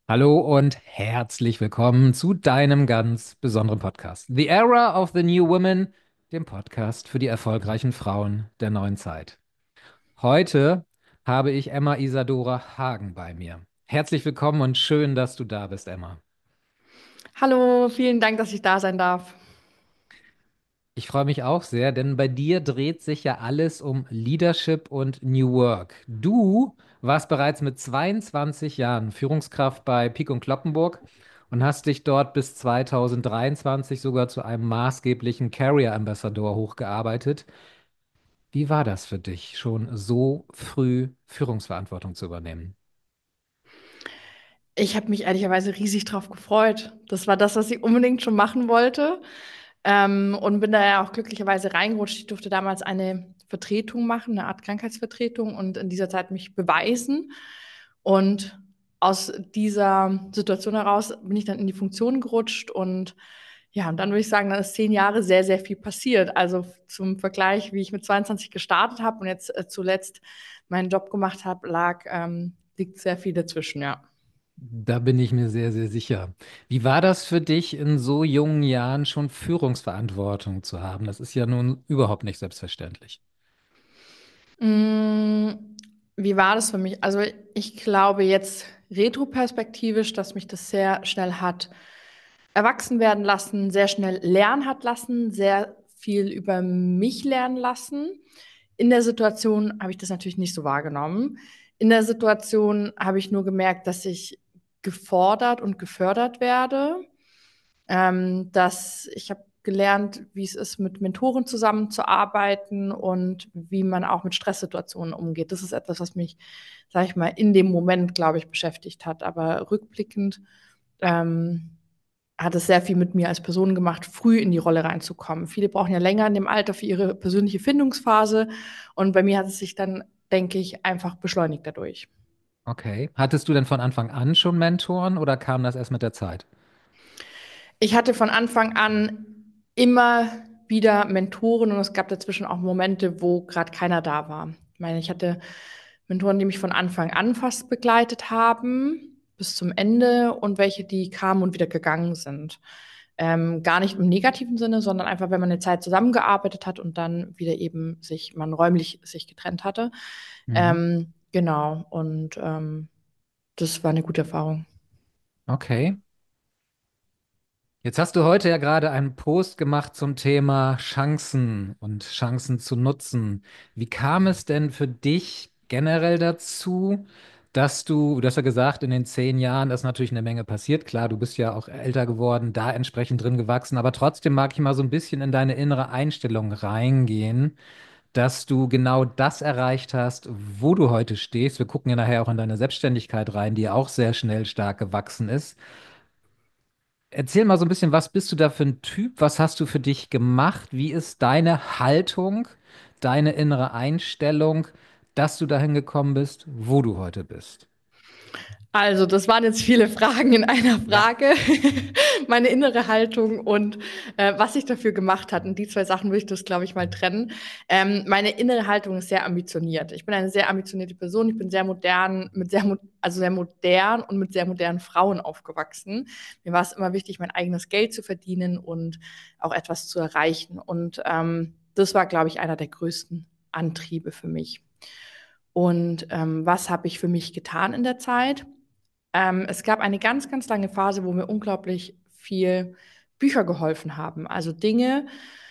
Hallo und herzlich willkommen zu deinem ganz besonderen Podcast. The Era of the New Women, dem Podcast für die erfolgreichen Frauen der neuen Zeit. Heute habe ich Emma Isadora Hagen bei mir. Herzlich willkommen und schön, dass du da bist, Emma. Hallo, vielen Dank, dass ich da sein darf. Ich freue mich auch sehr, denn bei dir dreht sich ja alles um Leadership und New Work. Du warst bereits mit 22 Jahren Führungskraft bei Pieck und Kloppenburg und hast dich dort bis 2023 sogar zu einem maßgeblichen Career Ambassador hochgearbeitet. Wie war das für dich, schon so früh Führungsverantwortung zu übernehmen? Ich habe mich ehrlicherweise riesig drauf gefreut. Das war das, was ich unbedingt schon machen wollte. Und bin da ja auch glücklicherweise reingerutscht. Ich durfte damals eine Vertretung machen, eine Art Krankheitsvertretung und in dieser Zeit mich beweisen. Und aus dieser Situation heraus bin ich dann in die Funktion gerutscht und ja, und dann würde ich sagen, dann ist 10 Jahre sehr, sehr viel passiert. Also zum Vergleich, wie ich mit 22 gestartet habe und jetzt zuletzt meinen Job gemacht habe, liegt sehr viel dazwischen, ja. Da bin ich mir sehr, sehr sicher. Wie war das für dich, in so jungen Jahren schon Führungsverantwortung zu haben? Das ist ja nun überhaupt nicht selbstverständlich. Mm, Wie war das für mich? Also ich glaube jetzt retroperspektivisch, dass mich das sehr schnell hat erwachsen werden lassen, sehr schnell lernen hat lassen, sehr viel über mich lernen lassen. In der Situation habe ich das natürlich nicht so wahrgenommen. In der Situation habe ich nur gemerkt, dass ich gefordert und gefördert werde, dass ich habe gelernt, wie es ist, mit Mentoren zusammenzuarbeiten und wie man auch mit Stresssituationen umgeht. Das ist etwas, was mich, sage ich mal, in dem Moment, glaube ich, beschäftigt hat. Aber rückblickend ähm, hat es sehr viel mit mir als Person gemacht, früh in die Rolle reinzukommen. Viele brauchen ja länger in dem Alter für ihre persönliche Findungsphase. Und bei mir hat es sich dann, denke ich, einfach beschleunigt dadurch. Okay. Hattest du denn von Anfang an schon Mentoren oder kam das erst mit der Zeit? Ich hatte von Anfang an immer wieder Mentoren und es gab dazwischen auch Momente, wo gerade keiner da war. Ich meine, ich hatte Mentoren, die mich von Anfang an fast begleitet haben, bis zum Ende und welche, die kamen und wieder gegangen sind. Gar nicht im negativen Sinne, sondern einfach, wenn man eine Zeit zusammengearbeitet hat und dann wieder eben man räumlich sich getrennt hatte. Mhm. Genau, und das war eine gute Erfahrung. Okay. Jetzt hast du heute ja gerade einen Post gemacht zum Thema Chancen und Chancen zu nutzen. Wie kam es denn für dich generell dazu, dass du hast ja gesagt, in den 10 Jahren ist natürlich eine Menge passiert. Klar, du bist ja auch älter geworden, da entsprechend drin gewachsen, aber trotzdem mag ich mal so ein bisschen in deine innere Einstellung reingehen, dass du genau das erreicht hast, wo du heute stehst. Wir gucken ja nachher auch in deine Selbstständigkeit rein, die ja auch sehr schnell stark gewachsen ist. Erzähl mal so ein bisschen, was bist du da für ein Typ? Was hast du für dich gemacht? Wie ist deine Haltung, deine innere Einstellung, dass du dahin gekommen bist, wo du heute bist? Also, das waren jetzt viele Fragen in einer Ja. Frage. Meine innere Haltung und was ich dafür gemacht hat. Und die zwei Sachen würde ich das, glaube ich, mal trennen. Meine innere Haltung ist sehr ambitioniert. Ich bin eine sehr ambitionierte Person. Ich bin sehr modern, also sehr modern und mit sehr modernen Frauen aufgewachsen. Mir war es immer wichtig, mein eigenes Geld zu verdienen und auch etwas zu erreichen. Und das war, glaube ich, einer der größten Antriebe für mich. Und was habe ich für mich getan in der Zeit? Es gab eine ganz, ganz lange Phase, wo mir unglaublich viel Bücher geholfen haben. Also Dinge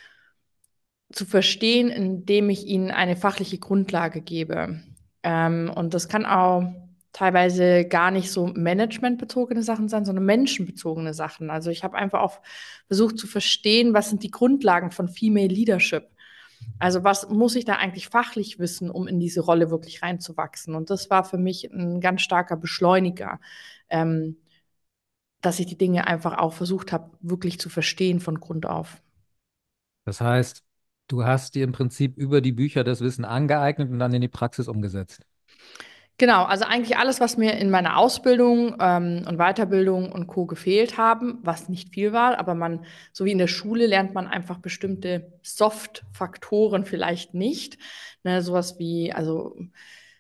zu verstehen, indem ich ihnen eine fachliche Grundlage gebe. Und das kann auch teilweise gar nicht so managementbezogene Sachen sein, sondern menschenbezogene Sachen. Also ich habe einfach auch versucht zu verstehen, was sind die Grundlagen von Female Leadership. Also was muss ich da eigentlich fachlich wissen, um in diese Rolle wirklich reinzuwachsen? Und das war für mich ein ganz starker Beschleuniger, ähm, dass ich die Dinge einfach auch versucht habe, wirklich zu verstehen von Grund auf. Das heißt, du hast dir im Prinzip über die Bücher das Wissen angeeignet und dann in die Praxis umgesetzt. Genau, also eigentlich alles, was mir in meiner Ausbildung und Weiterbildung und Co. gefehlt haben, was nicht viel war, aber so wie in der Schule, lernt man einfach bestimmte Soft-Faktoren vielleicht nicht. Ne, sowas wie, also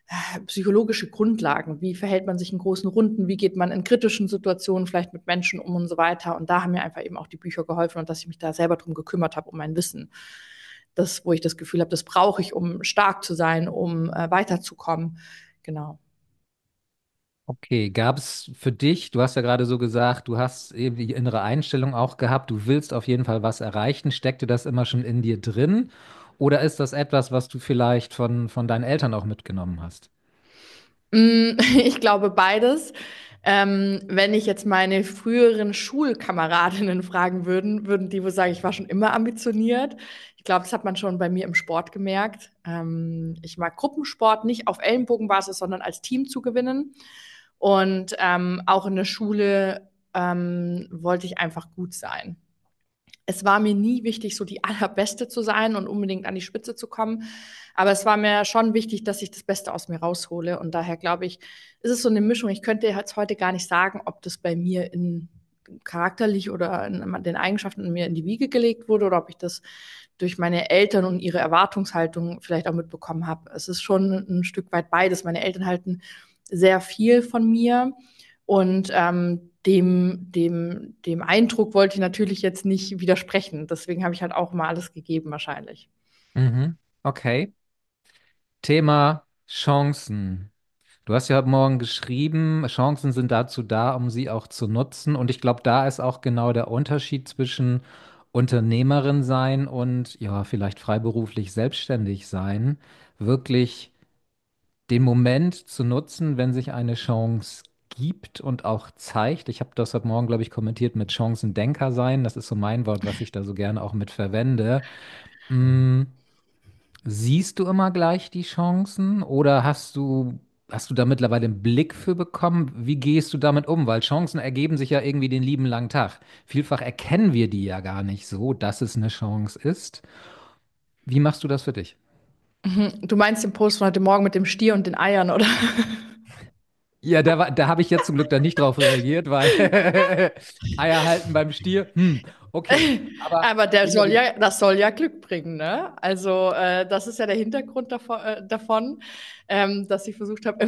psychologische Grundlagen. Wie verhält man sich in großen Runden? Wie geht man in kritischen Situationen vielleicht mit Menschen um und so weiter? Und da haben mir einfach eben auch die Bücher geholfen und dass ich mich da selber drum gekümmert habe, um mein Wissen. Das, wo ich das Gefühl habe, das brauche ich, um stark zu sein, um weiterzukommen. Genau. Okay, gab es für dich, du hast ja gerade so gesagt, du hast eben die innere Einstellung auch gehabt, du willst auf jeden Fall was erreichen. Steckte das immer schon in dir drin? Oder ist das etwas, was du vielleicht von deinen Eltern auch mitgenommen hast? Ich glaube beides. Wenn ich jetzt meine früheren Schulkameradinnen fragen würden, würden die wohl sagen, ich war schon immer ambitioniert. Ich glaube, das hat man schon bei mir im Sport gemerkt. Ich mag Gruppensport nicht auf Ellenbogenbasis, sondern als Team zu gewinnen. Und auch in der Schule wollte ich einfach gut sein. Es war mir nie wichtig, so die Allerbeste zu sein und unbedingt an die Spitze zu kommen. Aber es war mir schon wichtig, dass ich das Beste aus mir raushole. Und daher glaube ich, ist es so eine Mischung. Ich könnte jetzt heute gar nicht sagen, ob das bei mir in charakterlich oder in den Eigenschaften in mir in die Wiege gelegt wurde oder ob ich das durch meine Eltern und ihre Erwartungshaltung vielleicht auch mitbekommen habe. Es ist schon ein Stück weit beides. Meine Eltern halten sehr viel von mir und dem Eindruck wollte ich natürlich jetzt nicht widersprechen. Deswegen habe ich halt auch mal alles gegeben, wahrscheinlich. Mhm. Okay. Thema Chancen. Du hast ja heute Morgen geschrieben, Chancen sind dazu da, um sie auch zu nutzen. Und ich glaube, da ist auch genau der Unterschied zwischen Unternehmerin sein und ja, vielleicht freiberuflich selbstständig sein. Wirklich den Moment zu nutzen, wenn sich eine Chance gibt und auch zeigt. Ich habe das heute Morgen, glaube ich, kommentiert mit Chancendenker sein. Das ist so mein Wort, was ich da so gerne auch mit verwende. Mm, Siehst du immer gleich die Chancen oder hast du da mittlerweile einen Blick für bekommen? Wie gehst du damit um? Weil Chancen ergeben sich ja irgendwie den lieben langen Tag. Vielfach erkennen wir die ja gar nicht so, dass es eine Chance ist. Wie machst du das für dich? Du meinst den Post von heute Morgen mit dem Stier und den Eiern, oder? Ja, da habe ich jetzt zum Glück dann nicht drauf reagiert, weil Eier halten beim Stier. Okay. Aber Aber über die. das soll ja Glück bringen, ne? Also, das ist ja der Hintergrund davon, dass ich versucht habe,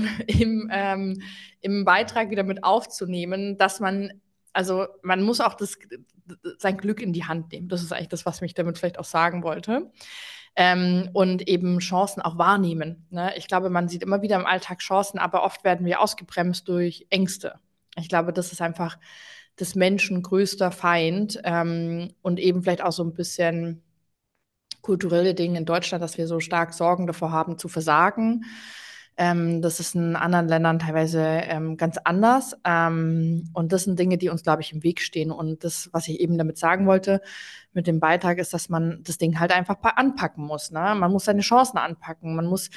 im Beitrag wieder mit aufzunehmen, dass also man muss auch sein Glück in die Hand nehmen. Das ist eigentlich das, was mich damit vielleicht auch sagen wollte. Und eben Chancen auch wahrnehmen. Ne? Ich glaube, man sieht immer wieder im Alltag Chancen, aber oft werden wir ausgebremst durch Ängste. Ich glaube, das ist einfach des Menschen größter Feind und eben vielleicht auch so ein bisschen kulturelle Dinge in Deutschland, dass wir so stark Sorgen davor haben, zu versagen. Das ist in anderen Ländern teilweise ganz anders. Und das sind Dinge, die uns, glaube ich, im Weg stehen. Und das, was ich eben damit sagen wollte mit dem Beitrag, ist, dass man das Ding halt einfach anpacken muss. Ne? Man muss seine Chancen anpacken. Man muss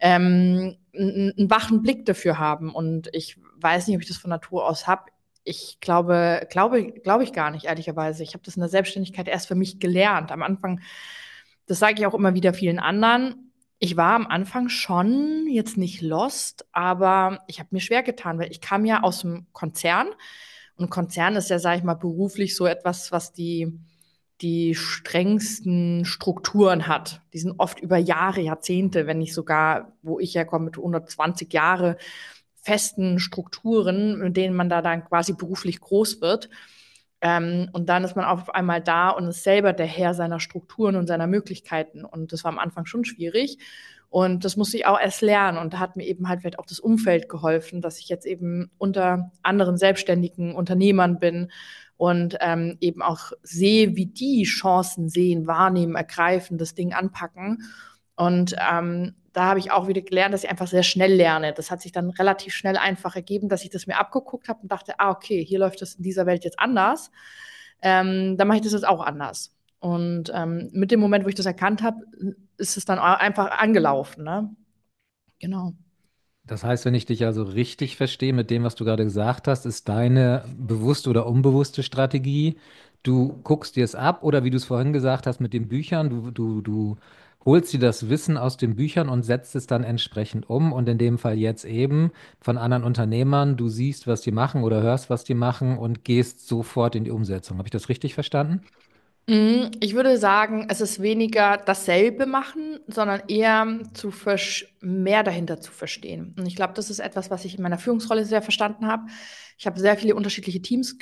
einen wachen Blick dafür haben. Und ich weiß nicht, ob ich das von Natur aus habe. Ich glaube ich gar nicht, ehrlicherweise. Ich habe das in der Selbstständigkeit erst für mich gelernt. Am Anfang, das sage ich auch immer wieder vielen anderen. Ich war am Anfang schon jetzt nicht lost, aber ich habe mir schwer getan, weil ich kam ja aus dem Konzern und Konzern ist ja, sage ich mal, beruflich so etwas, was die strengsten Strukturen hat. Die sind oft über Jahre, Jahrzehnte, wenn nicht sogar, wo ich herkomme, mit 120 Jahre festen Strukturen, mit denen man da dann quasi beruflich groß wird. Und dann ist man auf einmal da und ist selber der Herr seiner Strukturen und seiner Möglichkeiten. Und das war am Anfang schon schwierig. Und das musste ich auch erst lernen. Und da hat mir eben halt vielleicht auch das Umfeld geholfen, dass ich jetzt eben unter anderen selbstständigen Unternehmern bin und eben auch sehe, wie die Chancen sehen, wahrnehmen, ergreifen, das Ding anpacken. Und da habe ich auch wieder gelernt, dass ich einfach sehr schnell lerne. Das hat sich dann relativ schnell einfach ergeben, dass ich das mir abgeguckt habe und dachte, ah, okay, hier läuft das in dieser Welt jetzt anders. Dann mache ich das jetzt auch anders. Und mit dem Moment, wo ich das erkannt habe, ist es dann einfach angelaufen. Ne? Genau. Das heißt, wenn ich dich also richtig verstehe mit dem, was du gerade gesagt hast, ist deine bewusste oder unbewusste Strategie, du guckst dir es ab oder wie du es vorhin gesagt hast mit den Büchern, du holst dir das Wissen aus den Büchern und setzt es dann entsprechend um und in dem Fall jetzt eben von anderen Unternehmern, du siehst, was die machen oder hörst, was die machen und gehst sofort in die Umsetzung. Habe ich das richtig verstanden? Ich würde sagen, es ist weniger dasselbe machen, sondern eher mehr dahinter zu verstehen. Und ich glaube, das ist etwas, was ich in meiner Führungsrolle sehr verstanden habe. Ich habe sehr viele unterschiedliche Teams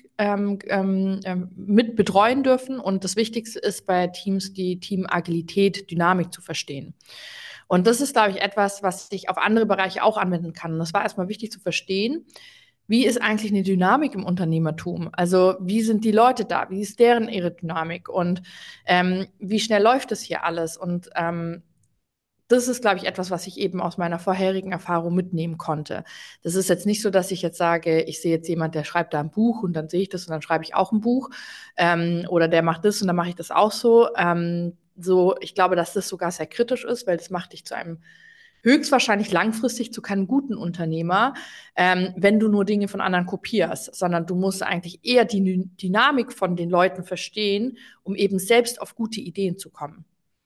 mit betreuen dürfen. Und das Wichtigste ist bei Teams die Teamagilität, Dynamik zu verstehen. Und das ist, glaube ich, etwas, was ich auf andere Bereiche auch anwenden kann. Und das war erstmal wichtig zu verstehen. Wie ist eigentlich eine Dynamik im Unternehmertum? Also wie sind die Leute da? Wie ist deren ihre Dynamik? Und wie schnell läuft das hier alles? Und das ist, glaube ich, etwas, was ich eben aus meiner vorherigen Erfahrung mitnehmen konnte. Das ist jetzt nicht so, dass ich jetzt sage, ich sehe jetzt jemand, der schreibt da ein Buch und dann sehe ich das und dann schreibe ich auch ein Buch. Oder der macht das und dann mache ich das auch so. Ich glaube, dass das sogar sehr kritisch ist, weil das macht dich zu einem höchstwahrscheinlich langfristig zu keinem guten Unternehmer, wenn du nur Dinge von anderen kopierst, sondern du musst eigentlich eher die Dynamik von den Leuten verstehen, um eben selbst auf gute Ideen zu kommen.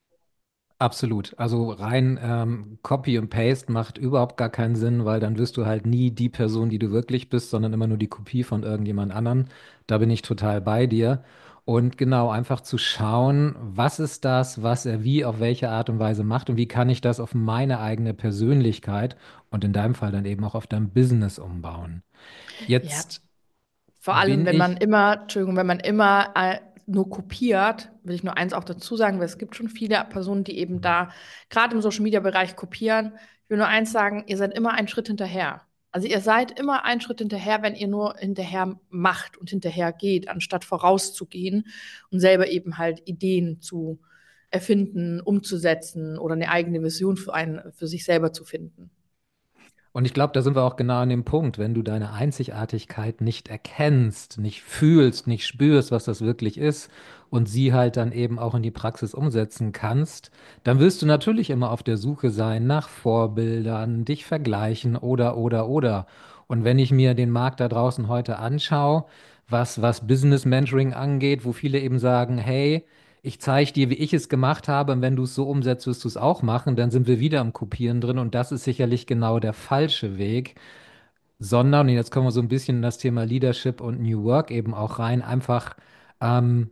Absolut. Also rein Copy und Paste macht überhaupt gar keinen Sinn, weil dann wirst du halt nie die Person, die du wirklich bist, sondern immer nur die Kopie von irgendjemand anderen. Da bin ich total bei dir. Und genau, einfach zu schauen, was ist das, was er wie, auf welche Art und Weise macht und wie kann ich das auf meine eigene Persönlichkeit und in deinem Fall dann eben auch auf dein Business umbauen. Ja, Jetzt vor allem, bin ich. wenn man immer nur kopiert, will ich nur eins auch dazu sagen, weil es gibt schon viele Personen, die eben da gerade im Social Media Bereich kopieren. Ich will nur eins sagen, ihr seid immer einen Schritt hinterher. Also ihr seid immer einen Schritt hinterher, wenn ihr nur hinterher macht und hinterher geht, anstatt vorauszugehen und selber eben halt Ideen zu erfinden, umzusetzen oder eine eigene Vision für sich selber zu finden. Und ich glaube, da sind wir auch genau an dem Punkt, wenn du deine Einzigartigkeit nicht erkennst, nicht fühlst, nicht spürst, was das wirklich ist und sie halt dann eben auch in die Praxis umsetzen kannst, dann wirst du natürlich immer auf der Suche sein nach Vorbildern, dich vergleichen oder. Und wenn ich mir den Markt da draußen heute anschaue, was Business Mentoring angeht, wo viele eben sagen, hey, ich zeige dir, wie ich es gemacht habe, und wenn du es so umsetzt, wirst du es auch machen, dann sind wir wieder am Kopieren drin und das ist sicherlich genau der falsche Weg, sondern, und jetzt kommen wir so ein bisschen in das Thema Leadership und New Work eben auch rein, einfach ähm,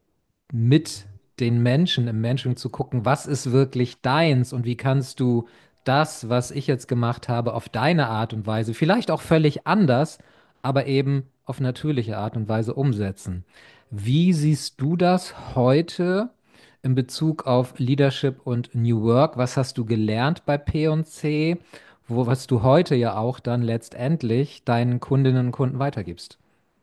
mit den Menschen im Menschen zu gucken, was ist wirklich deins und wie kannst du das, was ich jetzt gemacht habe, auf deine Art und Weise, vielleicht auch völlig anders, aber eben auf natürliche Art und Weise umsetzen. Wie siehst du das heute in Bezug auf Leadership und New Work? Was hast du gelernt bei P&C, was du heute ja auch dann letztendlich deinen Kundinnen und Kunden weitergibst?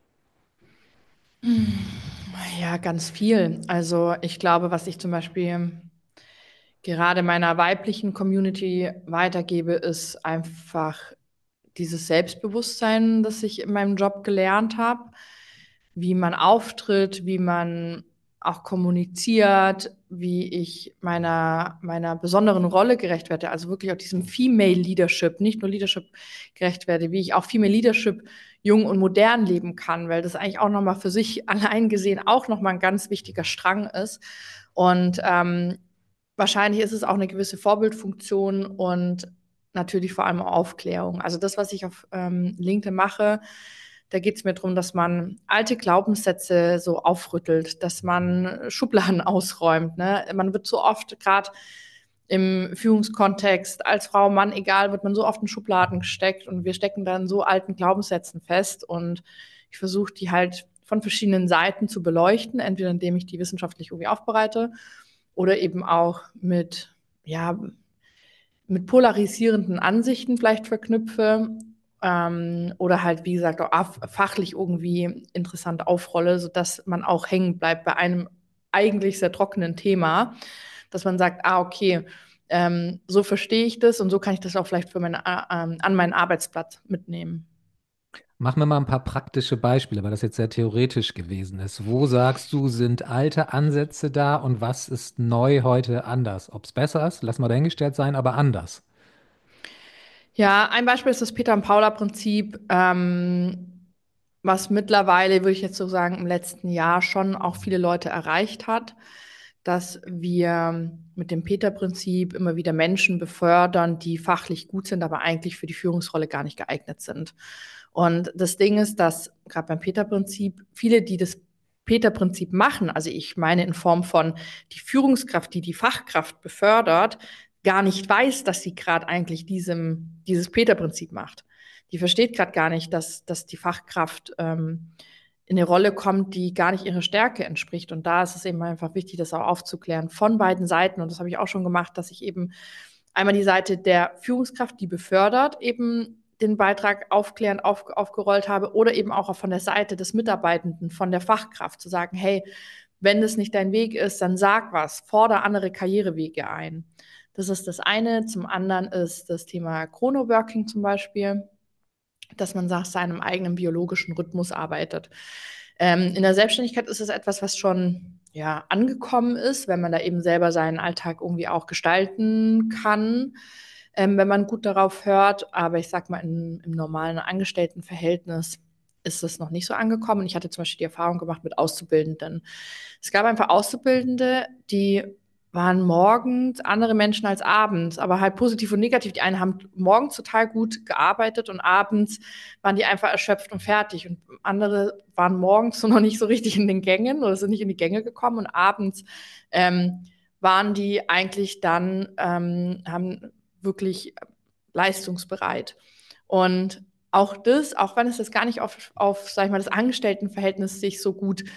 Ja, ganz viel. Also ich glaube, was ich zum Beispiel gerade meiner weiblichen Community weitergebe, ist einfach dieses Selbstbewusstsein, das ich in meinem Job gelernt habe, wie man auftritt, wie man auch kommuniziert, wie ich meiner besonderen Rolle gerecht werde, also wirklich auch diesem Female Leadership, nicht nur Leadership gerecht werde, wie ich auch Female Leadership jung und modern leben kann, weil das eigentlich auch nochmal für sich allein gesehen auch nochmal ein ganz wichtiger Strang ist. Und wahrscheinlich ist es auch eine gewisse Vorbildfunktion und natürlich vor allem Aufklärung. Also das, was ich auf LinkedIn mache, da geht es mir darum, dass man alte Glaubenssätze so aufrüttelt, dass man Schubladen ausräumt. Ne? Man wird so oft, gerade im Führungskontext, als Frau, Mann, egal, wird man so oft in Schubladen gesteckt und wir stecken dann so alten Glaubenssätzen fest. Und ich versuche die halt von verschiedenen Seiten zu beleuchten, entweder indem ich die wissenschaftlich irgendwie aufbereite oder eben auch ja, mit polarisierenden Ansichten vielleicht verknüpfe oder halt, wie gesagt, auch fachlich irgendwie interessant aufrolle, sodass man auch hängen bleibt bei einem eigentlich sehr trockenen Thema, dass man sagt, ah, okay, so verstehe ich das und so kann ich das auch vielleicht an meinen Arbeitsplatz mitnehmen. Mach mir mal ein paar praktische Beispiele, weil das jetzt sehr theoretisch gewesen ist. Wo sagst du, sind alte Ansätze da und was ist neu heute anders? Ob es besser ist, lass mal dahingestellt sein, aber anders. Ja, ein Beispiel ist das Peter- und Paula-Prinzip, was mittlerweile, würde ich jetzt so sagen, im letzten Jahr schon auch viele Leute erreicht hat, dass wir mit dem Peter-Prinzip immer wieder Menschen befördern, die fachlich gut sind, aber eigentlich für die Führungsrolle gar nicht geeignet sind. Und das Ding ist, dass gerade beim Peter-Prinzip viele, die das Peter-Prinzip machen, also ich meine in Form von die Führungskraft, die die Fachkraft befördert, gar nicht weiß, dass sie gerade eigentlich dieses Peter-Prinzip macht. Die versteht gerade gar nicht, dass die Fachkraft in eine Rolle kommt, die gar nicht ihrer Stärke entspricht. Und da ist es eben einfach wichtig, das auch aufzuklären von beiden Seiten. Und das habe ich auch schon gemacht, dass ich eben einmal die Seite der Führungskraft, die befördert, eben den Beitrag aufklärend aufgerollt habe oder eben auch von der Seite des Mitarbeitenden, von der Fachkraft zu sagen, hey, wenn das nicht dein Weg ist, dann sag was, fordere andere Karrierewege ein. Das ist das eine. Zum anderen ist das Thema Chronoworking zum Beispiel, dass man nach seinem eigenen biologischen Rhythmus arbeitet. In der Selbstständigkeit ist es etwas, was schon ja, angekommen ist, wenn man da eben selber seinen Alltag irgendwie auch gestalten kann, wenn man gut darauf hört. Aber ich sag mal, im normalen Angestelltenverhältnis ist es noch nicht so angekommen. Ich hatte zum Beispiel die Erfahrung gemacht mit Auszubildenden. Es gab einfach Auszubildende, die waren morgens andere Menschen als abends, aber halt positiv und negativ. Die einen haben morgens total gut gearbeitet und abends waren die einfach erschöpft und fertig. Und andere waren morgens so noch nicht so richtig in den Gängen oder sind nicht in die Gänge gekommen und abends waren die eigentlich dann, haben wirklich leistungsbereit. Und auch das, auch wenn es das gar nicht auf sag ich mal, das Angestelltenverhältnis sich so gut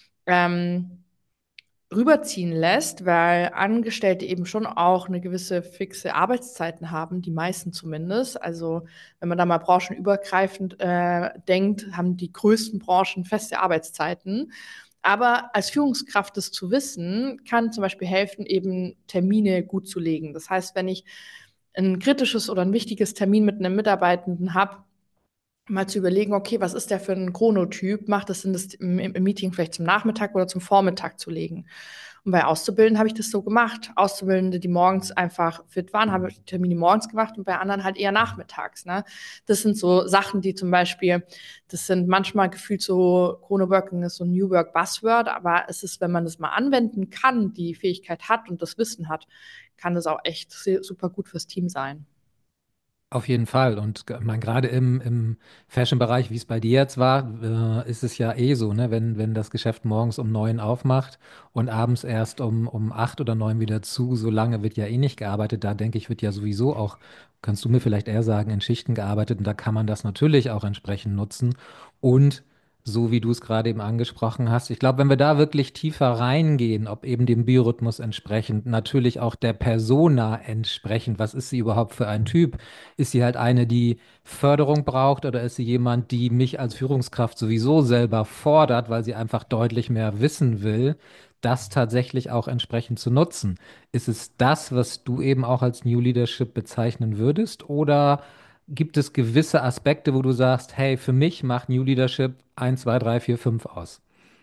ähm, rüberziehen lässt, weil Angestellte eben schon auch eine gewisse fixe Arbeitszeiten haben, die meisten zumindest. Also wenn man da mal branchenübergreifend denkt, haben die größten Branchen feste Arbeitszeiten. Aber als Führungskraft das zu wissen, kann zum Beispiel helfen, eben Termine gut zu legen. Das heißt, wenn ich ein kritisches oder ein wichtiges Termin mit einem Mitarbeitenden habe, mal zu überlegen, okay, was ist der für ein Chronotyp? Macht es Sinn, das im Meeting vielleicht zum Nachmittag oder zum Vormittag zu legen? Und bei Auszubildenden habe ich das so gemacht. Auszubildende, die morgens einfach fit waren, habe ich die Termine morgens gemacht und bei anderen halt eher nachmittags. Ne? Das sind so Sachen, die zum Beispiel, das sind manchmal gefühlt so, Chronoworking ist so ein New Work Buzzword, aber es ist, wenn man das mal anwenden kann, die Fähigkeit hat und das Wissen hat, kann das auch echt super gut fürs Team sein. Auf jeden Fall. Und man, gerade im Fashion-Bereich, wie es bei dir jetzt war, ist es ja eh so, ne? Wenn das Geschäft morgens um 9 aufmacht und abends erst um 8 oder 9 wieder zu, so lange wird ja eh nicht gearbeitet. Da denke ich, wird ja sowieso auch, kannst du mir vielleicht eher sagen, in Schichten gearbeitet. Und da kann man das natürlich auch entsprechend nutzen. Und so wie du es gerade eben angesprochen hast, ich glaube, wenn wir da wirklich tiefer reingehen, ob eben dem Biorhythmus entsprechend, natürlich auch der Persona entsprechend, was ist sie überhaupt für ein Typ? Ist sie halt eine, die Förderung braucht, oder ist sie jemand, die mich als Führungskraft sowieso selber fordert, weil sie einfach deutlich mehr wissen will, das tatsächlich auch entsprechend zu nutzen? Ist es das, was du eben auch als New Leadership bezeichnen würdest, oder gibt es gewisse Aspekte, wo du sagst, hey, für mich macht New Leadership 1, 2, 3, 4, 5 aus?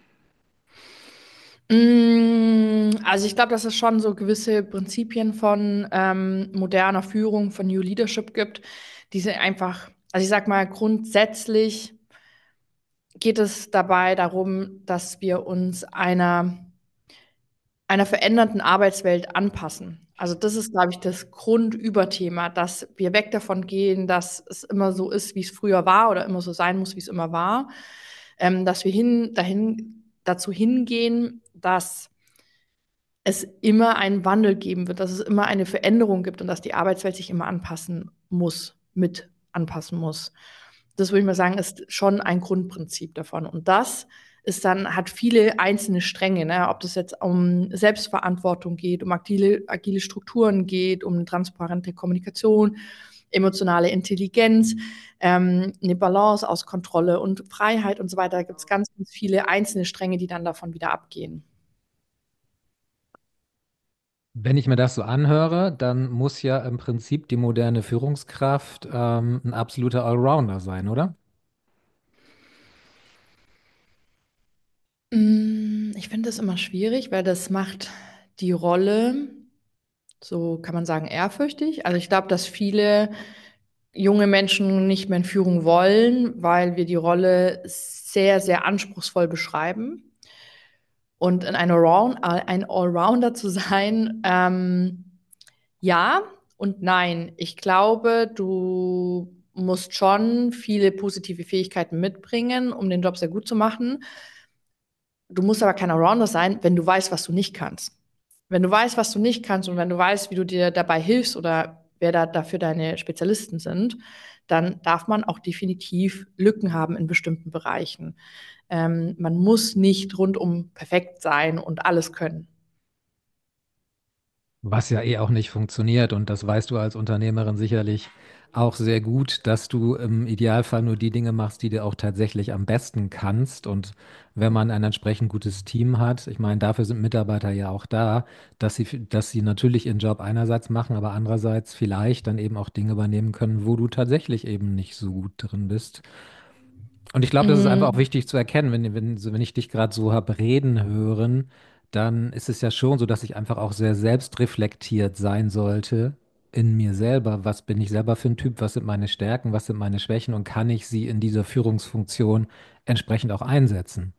Also ich glaube, dass es schon so gewisse Prinzipien von moderner Führung, von New Leadership gibt, die sind einfach, also ich sag mal, grundsätzlich geht es dabei darum, dass wir uns einer veränderten Arbeitswelt anpassen. Also das ist, glaube ich, das Grundüberthema, dass wir weg davon gehen, dass es immer so ist, wie es früher war oder immer so sein muss, wie es immer war, dass wir dazu hingehen, dass es immer einen Wandel geben wird, dass es immer eine Veränderung gibt und dass die Arbeitswelt sich immer anpassen muss, mit anpassen muss. Das würde ich mal sagen, ist schon ein Grundprinzip davon. Und das ist dann, hat viele einzelne Stränge, ne? Ob das jetzt um Selbstverantwortung geht, um agile Strukturen geht, um transparente Kommunikation, emotionale Intelligenz, eine Balance aus Kontrolle und Freiheit und so weiter. Da gibt es ganz, ganz viele einzelne Stränge, die dann davon wieder abgehen. Wenn ich mir das so anhöre, dann muss ja im Prinzip die moderne Führungskraft ein absoluter Allrounder sein, oder? Ich finde das immer schwierig, weil das macht die Rolle, so kann man sagen, ehrfürchtig. Also ich glaube, dass viele junge Menschen nicht mehr in Führung wollen, weil wir die Rolle sehr, sehr anspruchsvoll beschreiben. Und ein Allrounder zu sein, ja und nein. Ich glaube, du musst schon viele positive Fähigkeiten mitbringen, um den Job sehr gut zu machen. Du musst aber kein Allrounder sein, wenn du weißt, was du nicht kannst. Wenn du weißt, was du nicht kannst und wenn du weißt, wie du dir dabei hilfst oder wer da dafür deine Spezialisten sind, dann darf man auch definitiv Lücken haben in bestimmten Bereichen. Man muss nicht rundum perfekt sein und alles können. Was ja eh auch nicht funktioniert. Und das weißt du als Unternehmerin sicherlich auch sehr gut, dass du im Idealfall nur die Dinge machst, die du auch tatsächlich am besten kannst. Und wenn man ein entsprechend gutes Team hat, ich meine, dafür sind Mitarbeiter ja auch da, dass sie natürlich ihren Job einerseits machen, aber andererseits vielleicht dann eben auch Dinge übernehmen können, wo du tatsächlich eben nicht so gut drin bist. Und ich glaube, das ist einfach auch Mm, wichtig zu erkennen, wenn ich dich gerade so habe reden hören, dann ist es ja schon so, dass ich einfach auch sehr selbstreflektiert sein sollte in mir selber. Was bin ich selber für ein Typ? Was sind meine Stärken? Was sind meine Schwächen? Und kann ich sie in dieser Führungsfunktion entsprechend auch einsetzen?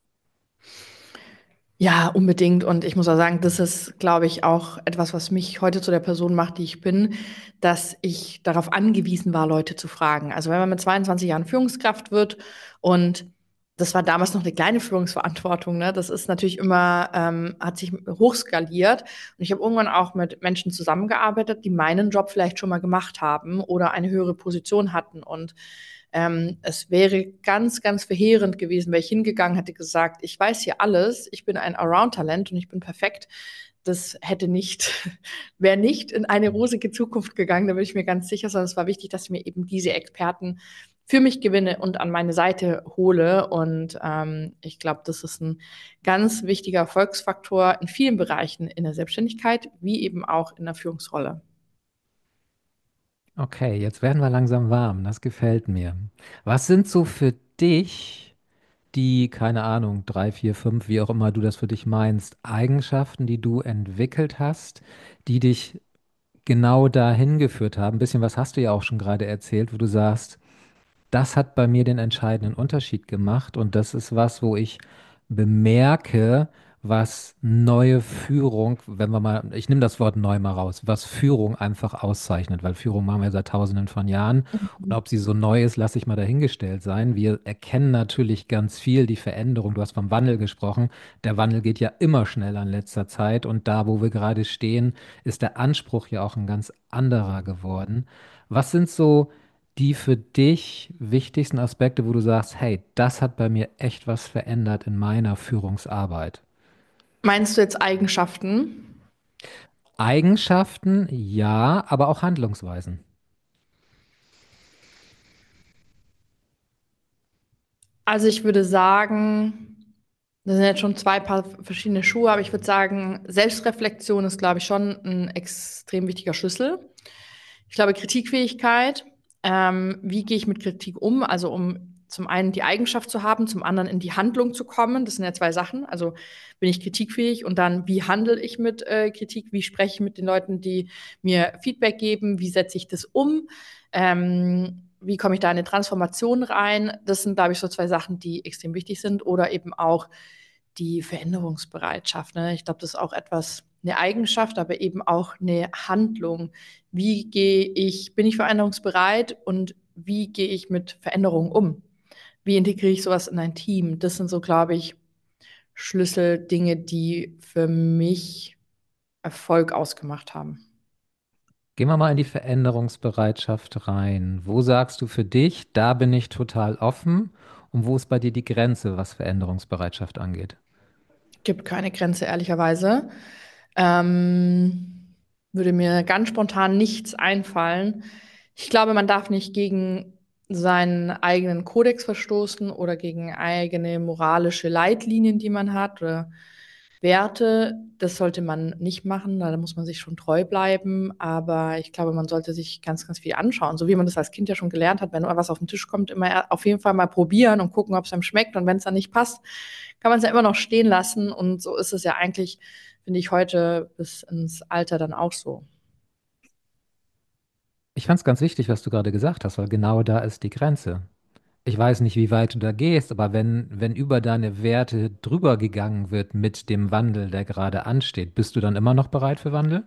Ja, unbedingt. Und ich muss auch sagen, das ist, glaube ich, auch etwas, was mich heute zu der Person macht, die ich bin, dass ich darauf angewiesen war, Leute zu fragen. Also wenn man mit 22 Jahren Führungskraft wird und das war damals noch eine kleine Führungsverantwortung, ne? Das ist natürlich immer, hat sich hochskaliert. Und ich habe irgendwann auch mit Menschen zusammengearbeitet, die meinen Job vielleicht schon mal gemacht haben oder eine höhere Position hatten. Und es wäre ganz, ganz verheerend gewesen, wäre ich hingegangen, hätte gesagt, ich weiß hier alles, ich bin ein Around-Talent und ich bin perfekt. Das hätte nicht, wäre nicht in eine rosige Zukunft gegangen, da bin ich mir ganz sicher, sondern es war wichtig, dass ich mir eben diese Experten für mich gewinne und an meine Seite hole. Und ich glaube, das ist ein ganz wichtiger Erfolgsfaktor in vielen Bereichen in der Selbstständigkeit, wie eben auch in der Führungsrolle. Okay, jetzt werden wir langsam warm. Das gefällt mir. Was sind so für dich die, keine Ahnung, drei, vier, fünf, wie auch immer du das für dich meinst, Eigenschaften, die du entwickelt hast, die dich genau dahin geführt haben? Ein bisschen was hast du ja auch schon gerade erzählt, wo du sagst, das hat bei mir den entscheidenden Unterschied gemacht und das ist was, wo ich bemerke, was neue Führung, wenn wir mal, ich nehme das Wort neu mal raus, was Führung einfach auszeichnet, weil Führung machen wir seit Tausenden von Jahren und ob sie so neu ist, lasse ich mal dahingestellt sein. Wir erkennen natürlich ganz viel die Veränderung. Du hast vom Wandel gesprochen. Der Wandel geht ja immer schneller in letzter Zeit und da, wo wir gerade stehen, ist der Anspruch ja auch ein ganz anderer geworden. Was sind so die für dich wichtigsten Aspekte, wo du sagst, hey, das hat bei mir echt was verändert in meiner Führungsarbeit? Meinst du jetzt Eigenschaften? Eigenschaften, ja, aber auch Handlungsweisen. Also ich würde sagen, das sind jetzt schon zwei Paar verschiedene Schuhe, aber ich würde sagen, Selbstreflexion ist, glaube ich, schon ein extrem wichtiger Schlüssel. Ich glaube, Kritikfähigkeit, wie gehe ich mit Kritik um? Also um zum einen die Eigenschaft zu haben, zum anderen in die Handlung zu kommen. Das sind ja zwei Sachen. Also bin ich kritikfähig und dann, wie handle ich mit Kritik? Wie spreche ich mit den Leuten, die mir Feedback geben? Wie setze ich das um? Wie komme ich da in eine Transformation rein? Das sind, glaube ich, so zwei Sachen, die extrem wichtig sind. Oder eben auch die Veränderungsbereitschaft. Ne? Ich glaube, das ist auch etwas, eine Eigenschaft, aber eben auch eine Handlung. Wie gehe ich, bin ich veränderungsbereit und wie gehe ich mit Veränderungen um? Wie integriere ich sowas in ein Team? Das sind so, glaube ich, Schlüsseldinge, die für mich Erfolg ausgemacht haben. Gehen wir mal in die Veränderungsbereitschaft rein. Wo sagst du für dich, da bin ich total offen und wo ist bei dir die Grenze, was Veränderungsbereitschaft angeht? Gibt keine Grenze, ehrlicherweise. Würde mir ganz spontan nichts einfallen. Ich glaube, man darf nicht gegen seinen eigenen Kodex verstoßen oder gegen eigene moralische Leitlinien, die man hat oder Werte. Das sollte man nicht machen, da muss man sich schon treu bleiben. Aber ich glaube, man sollte sich ganz, ganz viel anschauen. So wie man das als Kind ja schon gelernt hat, wenn was auf den Tisch kommt, immer auf jeden Fall mal probieren und gucken, ob es einem schmeckt. Und wenn es dann nicht passt, kann man es ja immer noch stehen lassen. Und so ist es ja eigentlich, finde ich, heute bis ins Alter dann auch so. Ich fand es ganz wichtig, was du gerade gesagt hast, weil genau da ist die Grenze. Ich weiß nicht, wie weit du da gehst, aber wenn über deine Werte drüber gegangen wird mit dem Wandel, der gerade ansteht, bist du dann immer noch bereit für Wandel?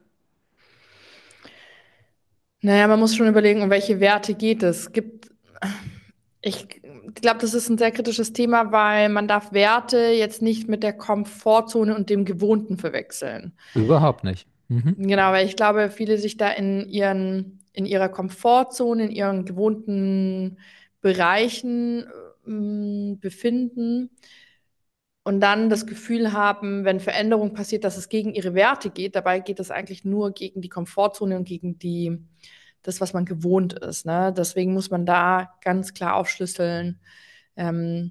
Naja, man muss schon überlegen, um welche Werte geht es. Ich glaube, das ist ein sehr kritisches Thema, weil man darf Werte jetzt nicht mit der Komfortzone und dem Gewohnten verwechseln. Überhaupt nicht. Mhm. Genau, weil ich glaube, viele sich da in ihrer Komfortzone, in ihren gewohnten Bereichen befinden und dann das Gefühl haben, wenn Veränderung passiert, dass es gegen ihre Werte geht. Dabei geht es eigentlich nur gegen die Komfortzone und gegen das, was man gewohnt ist. Ne? Deswegen muss man da ganz klar aufschlüsseln, ähm,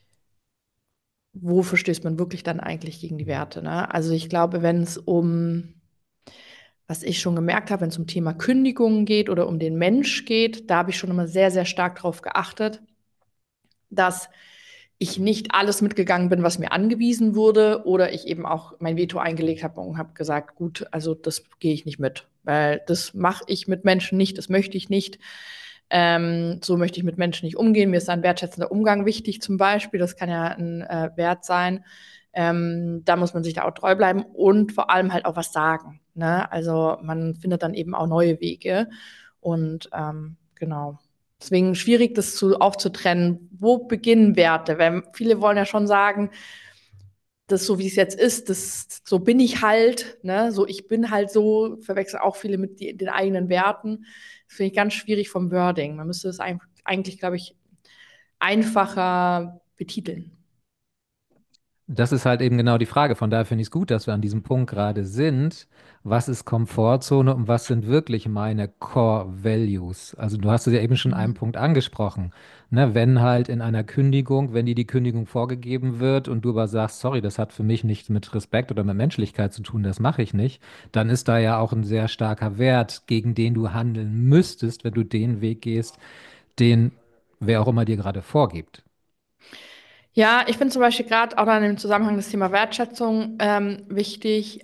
wo verstößt man wirklich dann eigentlich gegen die Werte. Ne? Also ich glaube, wenn es was ich schon gemerkt habe, wenn es um Thema Kündigungen geht oder um den Mensch geht, da habe ich schon immer sehr, sehr stark darauf geachtet, dass ich nicht alles mitgegangen bin, was mir angewiesen wurde, oder ich eben auch mein Veto eingelegt habe und habe gesagt, gut, also das gehe ich nicht mit, weil das mache ich mit Menschen nicht, das möchte ich nicht. So möchte ich mit Menschen nicht umgehen. Mir ist ein wertschätzender Umgang wichtig, zum Beispiel. Das kann ja ein Wert sein. Da muss man sich da auch treu bleiben und vor allem halt auch was sagen. Ne? Also man findet dann eben auch neue Wege. Und genau. Deswegen schwierig, das aufzutrennen. Wo beginnen Werte? Weil viele wollen ja schon sagen, das so wie es jetzt ist, das so bin ich halt, ne? So ich bin halt so, verwechseln auch viele mit den eigenen Werten. Das finde ich ganz schwierig vom Wording. Man müsste es eigentlich, glaube ich, einfacher betiteln. Das ist halt eben genau die Frage. Von daher finde ich es gut, dass wir an diesem Punkt gerade sind. Was ist Komfortzone und was sind wirklich meine Core Values? Also du hast es ja eben schon einen Mhm. Punkt angesprochen. Ne, wenn halt in einer Kündigung, wenn dir die Kündigung vorgegeben wird und du aber sagst, sorry, das hat für mich nichts mit Respekt oder mit Menschlichkeit zu tun, das mache ich nicht, dann ist da ja auch ein sehr starker Wert, gegen den du handeln müsstest, wenn du den Weg gehst, den wer auch immer dir gerade vorgibt. Ja, ich finde zum Beispiel gerade auch dann im Zusammenhang das Thema Wertschätzung wichtig.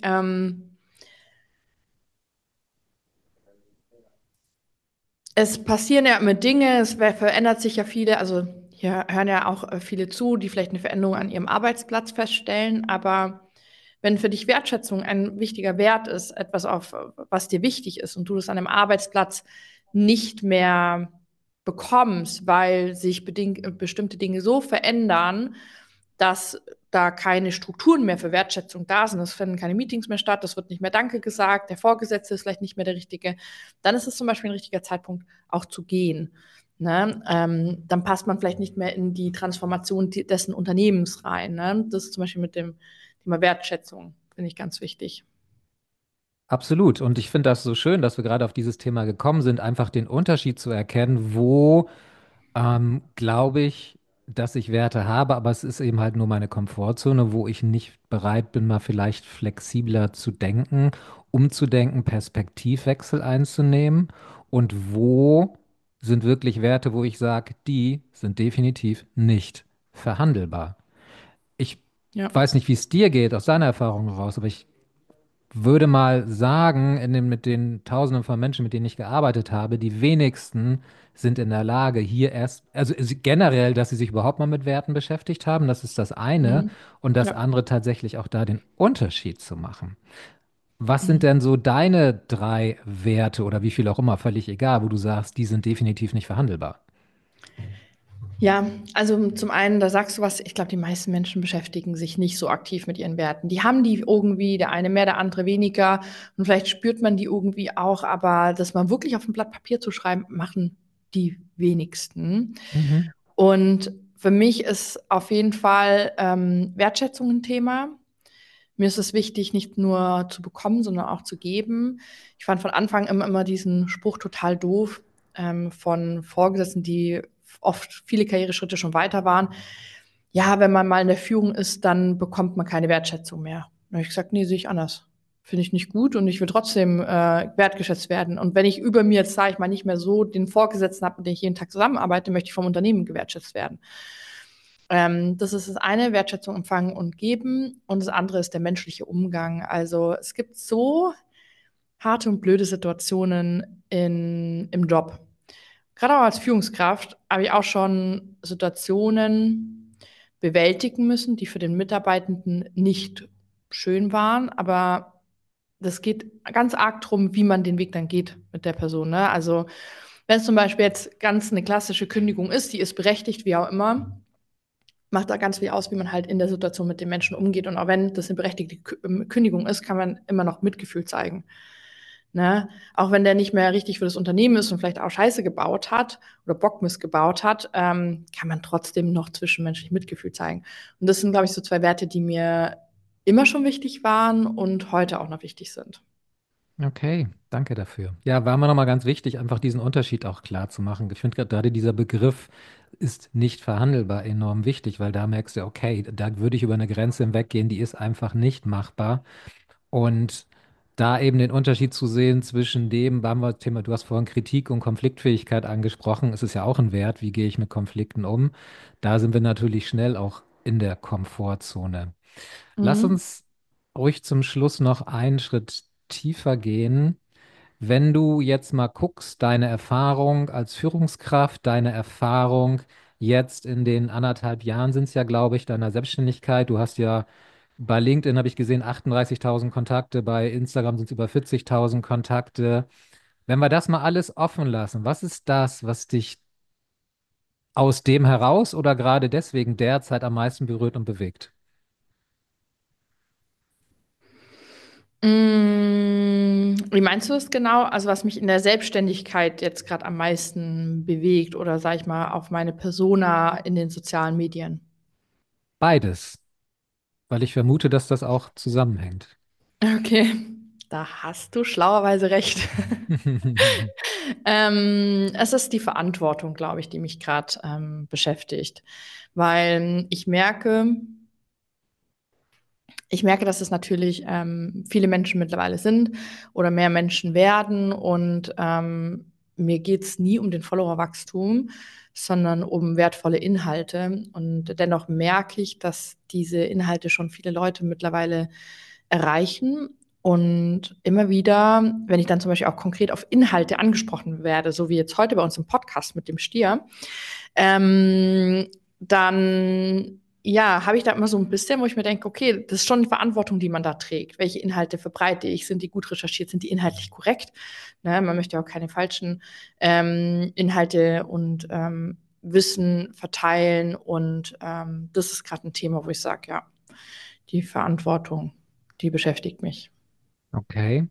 Es passieren ja immer Dinge, verändert sich ja viele, also hier hören ja auch viele zu, die vielleicht eine Veränderung an ihrem Arbeitsplatz feststellen, aber wenn für dich Wertschätzung ein wichtiger Wert ist, etwas auf was dir wichtig ist und du das an einem Arbeitsplatz nicht mehr bekommst, weil sich bestimmte Dinge so verändern, dass da keine Strukturen mehr für Wertschätzung da sind, es finden keine Meetings mehr statt, es wird nicht mehr Danke gesagt, der Vorgesetzte ist vielleicht nicht mehr der Richtige, dann ist es zum Beispiel ein richtiger Zeitpunkt, auch zu gehen. Ne? Dann passt man vielleicht nicht mehr in die Transformation dessen Unternehmens rein. Ne? Das ist zum Beispiel mit dem Thema Wertschätzung, finde ich ganz wichtig. Absolut. Und ich finde das so schön, dass wir gerade auf dieses Thema gekommen sind, einfach den Unterschied zu erkennen, wo glaube ich, dass ich Werte habe, aber es ist eben halt nur meine Komfortzone, wo ich nicht bereit bin, mal vielleicht flexibler zu denken, umzudenken, Perspektivwechsel einzunehmen. Und wo sind wirklich Werte, wo ich sage, die sind definitiv nicht verhandelbar. Ich Ja. weiß nicht, wie es dir geht, aus deiner Erfahrung heraus, aber ich würde mal sagen, mit den Tausenden von Menschen, mit denen ich gearbeitet habe, die wenigsten sind in der Lage, hier erst, also generell, dass sie sich überhaupt mal mit Werten beschäftigt haben, das ist das eine, Mhm. und das Ja. andere tatsächlich auch da den Unterschied zu machen. Was sind Mhm. denn so deine drei Werte oder wie viel auch immer, völlig egal, wo du sagst, die sind definitiv nicht verhandelbar? Ja, also zum einen, da sagst du was, ich glaube, die meisten Menschen beschäftigen sich nicht so aktiv mit ihren Werten. Die haben die irgendwie, der eine mehr, der andere weniger. Und vielleicht spürt man die irgendwie auch, aber das mal wirklich auf ein Blatt Papier zu schreiben, machen die wenigsten. Mhm. Und für mich ist auf jeden Fall Wertschätzung ein Thema. Mir ist es wichtig, nicht nur zu bekommen, sondern auch zu geben. Ich fand von Anfang immer diesen Spruch total doof von Vorgesetzten, die oft viele Karriereschritte schon weiter waren. Ja, wenn man mal in der Führung ist, dann bekommt man keine Wertschätzung mehr. Da habe ich gesagt, nee, sehe ich anders. Finde ich nicht gut und ich will trotzdem wertgeschätzt werden. Und wenn ich über mir jetzt, sage ich mal, nicht mehr so den Vorgesetzten habe, mit dem ich jeden Tag zusammenarbeite, möchte ich vom Unternehmen gewertschätzt werden. Das ist das eine, Wertschätzung empfangen und geben. Und das andere ist der menschliche Umgang. Also es gibt so harte und blöde Situationen im Job. Gerade auch als Führungskraft habe ich auch schon Situationen bewältigen müssen, die für den Mitarbeitenden nicht schön waren, aber das geht ganz arg drum, wie man den Weg dann geht mit der Person. Ne? Also Wenn es zum Beispiel jetzt ganz eine klassische Kündigung ist, die ist berechtigt, wie auch immer, macht da ganz viel aus, wie man halt in der Situation mit den Menschen umgeht. Und auch wenn das eine berechtigte Kündigung ist, kann man immer noch Mitgefühl zeigen. Ne? Auch wenn der nicht mehr richtig für das Unternehmen ist und vielleicht auch Scheiße gebaut hat oder Bockmist gebaut hat, kann man trotzdem noch zwischenmenschlich Mitgefühl zeigen. Und das sind, glaube ich, so zwei Werte, die mir immer schon wichtig waren und heute auch noch wichtig sind. Okay, danke dafür. Ja, war mir nochmal ganz wichtig, einfach diesen Unterschied auch klar zu machen. Ich finde gerade dieser Begriff ist nicht verhandelbar enorm wichtig, weil da merkst du, okay, da würde ich über eine Grenze hinweggehen, die ist einfach nicht machbar. Und da eben den Unterschied zu sehen zwischen dem, waren wir Thema, du hast vorhin Kritik und Konfliktfähigkeit angesprochen, es ist ja auch ein Wert, wie gehe ich mit Konflikten um. Da sind wir natürlich schnell auch in der Komfortzone. Lass Mhm. uns ruhig zum Schluss noch einen Schritt tiefer gehen. Wenn du jetzt mal guckst, deine Erfahrung als Führungskraft, deine Erfahrung jetzt in den 1,5 Jahren sind es ja, glaube ich, deiner Selbstständigkeit. Du hast ja bei LinkedIn, habe ich gesehen, 38.000 Kontakte, bei Instagram sind es über 40.000 Kontakte. Wenn wir das mal alles offen lassen, was ist das, was dich aus dem heraus oder gerade deswegen derzeit am meisten berührt und bewegt? Wie meinst du das genau? Also was mich in der Selbstständigkeit jetzt gerade am meisten bewegt oder sag ich mal auf meine Persona in den sozialen Medien? Beides, weil ich vermute, dass das auch zusammenhängt. Okay, da hast du schlauerweise recht. Es ist die Verantwortung, glaube ich, die mich gerade beschäftigt, weil ich merke, dass es natürlich viele Menschen mittlerweile sind oder mehr Menschen werden und mir geht's nie um den Followerwachstum, sondern um wertvolle Inhalte. Und dennoch merke ich, dass diese Inhalte schon viele Leute mittlerweile erreichen. Und immer wieder, wenn ich dann zum Beispiel auch konkret auf Inhalte angesprochen werde, so wie jetzt heute bei uns im Podcast mit dem Stier, ähm, dann ja, habe ich da immer so ein bisschen, wo ich mir denke, okay, das ist schon die Verantwortung, die man da trägt. Welche Inhalte verbreite ich? Sind die gut recherchiert? Sind die inhaltlich korrekt? Ne, man möchte ja auch keine falschen Inhalte und Wissen verteilen. Und das ist gerade ein Thema, wo ich sage, ja, die Verantwortung, die beschäftigt mich. Okay.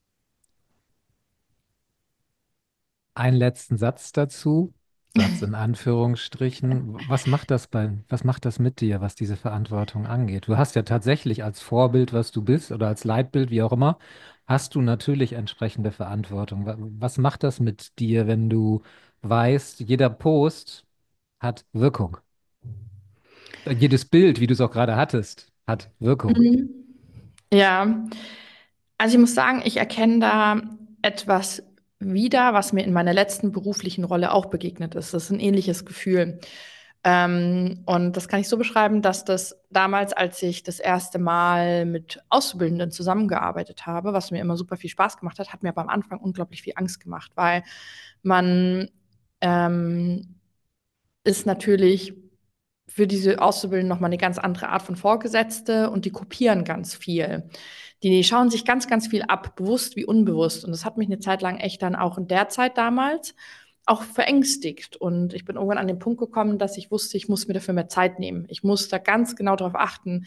Einen letzten Satz dazu. Satz in Anführungsstrichen. Was macht das mit dir, was diese Verantwortung angeht? Du hast ja tatsächlich als Vorbild, was du bist, oder als Leitbild, wie auch immer, hast du natürlich entsprechende Verantwortung. Was macht das mit dir, wenn du weißt, jeder Post hat Wirkung? Jedes Bild, wie du es auch gerade hattest, hat Wirkung. Mhm. Ja, also ich muss sagen, ich erkenne da etwas wieder, was mir in meiner letzten beruflichen Rolle auch begegnet ist. Das ist ein ähnliches Gefühl. Und das kann ich so beschreiben, dass das damals, als ich das erste Mal mit Auszubildenden zusammengearbeitet habe, was mir immer super viel Spaß gemacht hat, hat mir aber am Anfang unglaublich viel Angst gemacht, weil man ähm, ist natürlich für diese Auszubildenden nochmal eine ganz andere Art von Vorgesetzte und die kopieren ganz viel. Die schauen sich ganz, ganz viel ab, bewusst wie unbewusst. Und das hat mich eine Zeit lang echt dann auch in der Zeit damals auch verängstigt. Und ich bin irgendwann an den Punkt gekommen, dass ich wusste, ich muss mir dafür mehr Zeit nehmen. Ich muss da ganz genau darauf achten,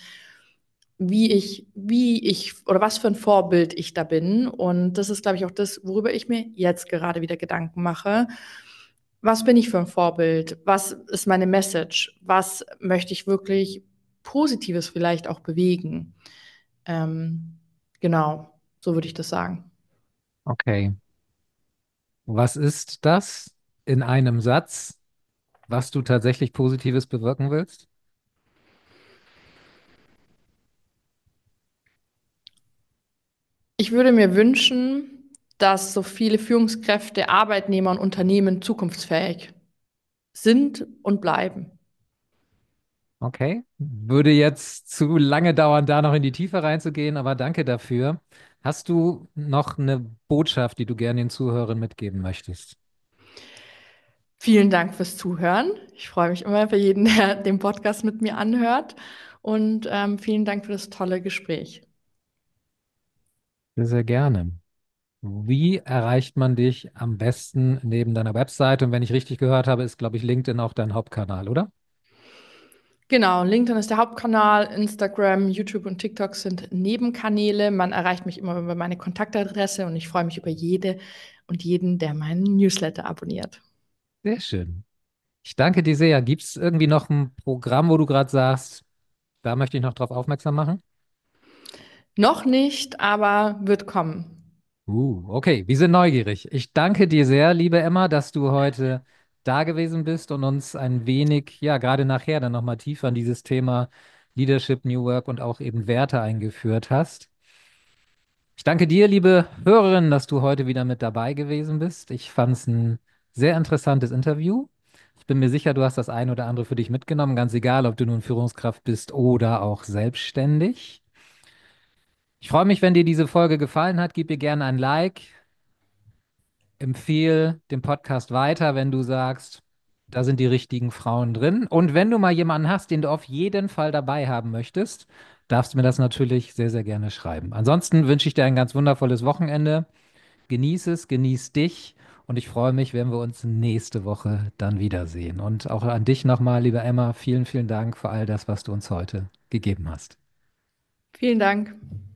wie ich oder was für ein Vorbild ich da bin. Und das ist, glaube ich, auch das, worüber ich mir jetzt gerade wieder Gedanken mache. Was bin ich für ein Vorbild? Was ist meine Message? Was möchte ich wirklich Positives vielleicht auch bewegen? Ähm, genau, so würde ich das sagen. Okay. Was ist das in einem Satz, was du tatsächlich Positives bewirken willst? Ich würde mir wünschen, dass so viele Führungskräfte, Arbeitnehmer und Unternehmen zukunftsfähig sind und bleiben. Okay. Würde jetzt zu lange dauern, da noch in die Tiefe reinzugehen, aber danke dafür. Hast du noch eine Botschaft, die du gerne den Zuhörern mitgeben möchtest? Vielen Dank fürs Zuhören. Ich freue mich immer für jeden, der den Podcast mit mir anhört. Und vielen Dank für das tolle Gespräch. Sehr, sehr gerne. Wie erreicht man dich am besten neben deiner Webseite? Und wenn ich richtig gehört habe, ist, glaube ich, LinkedIn auch dein Hauptkanal, oder? Genau, LinkedIn ist der Hauptkanal, Instagram, YouTube und TikTok sind Nebenkanäle. Man erreicht mich immer über meine Kontaktadresse und ich freue mich über jede und jeden, der meinen Newsletter abonniert. Sehr schön. Ich danke dir sehr. Gibt es irgendwie noch ein Programm, wo du gerade sagst, da möchte ich noch drauf aufmerksam machen? Noch nicht, aber wird kommen. Okay, wir sind neugierig. Ich danke dir sehr, liebe Emma, dass du heute da gewesen bist und uns ein wenig, ja, gerade nachher dann nochmal tiefer in dieses Thema Leadership, New Work und auch eben Werte eingeführt hast. Ich danke dir, liebe Hörerin, dass du heute wieder mit dabei gewesen bist. Ich fand es ein sehr interessantes Interview. Ich bin mir sicher, du hast das ein oder andere für dich mitgenommen, ganz egal, ob du nun Führungskraft bist oder auch selbstständig. Ich freue mich, wenn dir diese Folge gefallen hat. Gib mir gerne ein Like. Empfehle den Podcast weiter, wenn du sagst, da sind die richtigen Frauen drin. Und wenn du mal jemanden hast, den du auf jeden Fall dabei haben möchtest, darfst du mir das natürlich sehr, sehr gerne schreiben. Ansonsten wünsche ich dir ein ganz wundervolles Wochenende. Genieß es, genieß dich und ich freue mich, wenn wir uns nächste Woche dann wiedersehen. Und auch an dich nochmal, liebe Emma, vielen, vielen Dank für all das, was du uns heute gegeben hast. Vielen Dank.